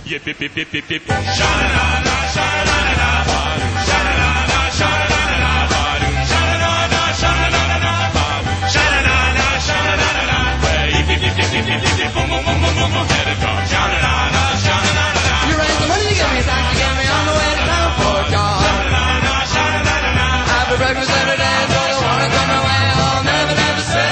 Yip, yip, yip, yip, yip, yip. Sha-na-na-na, sha-na-na-na, ba-doo. Sha-na-na-na, sha-na-na-na, ba-doo. Sha-na-na-na, sha-na-na-na, ba-doo. Sha-na-na-na, sha-na-na-na. Well, yip, yip, yip, yip, yip, yip, yip, yip, boom, boom, boom, boom, boom, boom, let it go. Sha-na-na-na, sha-na-na-na. You raised the money to get me, thanks to get me on the way to town for a job. Sha-na-na-na, sha-na-na-na. Happy breakfast every day, so I wanna come my way, I'll never, never say.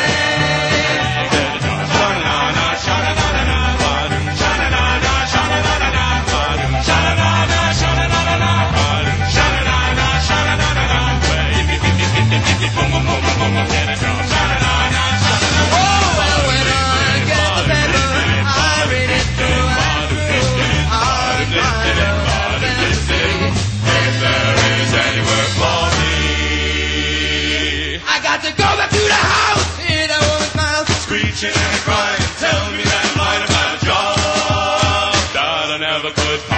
To go back to the house, hear that woman's mouth screeching and crying, tell me that I might have had a job that I never could.